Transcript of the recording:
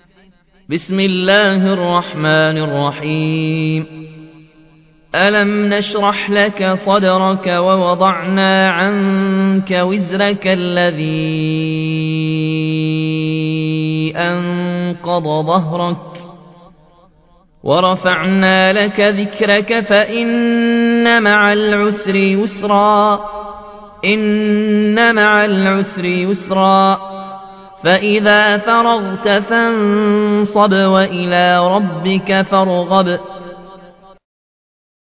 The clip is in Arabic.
بسم الله الرحمن الرحيم ألم نشرح لك صدرك ووضعنا عنك وزرك الذي أنقض ظهرك ورفعنا لك ذكرك فإن مع العسر يسرا إن مع العسر يسرا فإذا فرغت فانصب وإلى ربك فارغب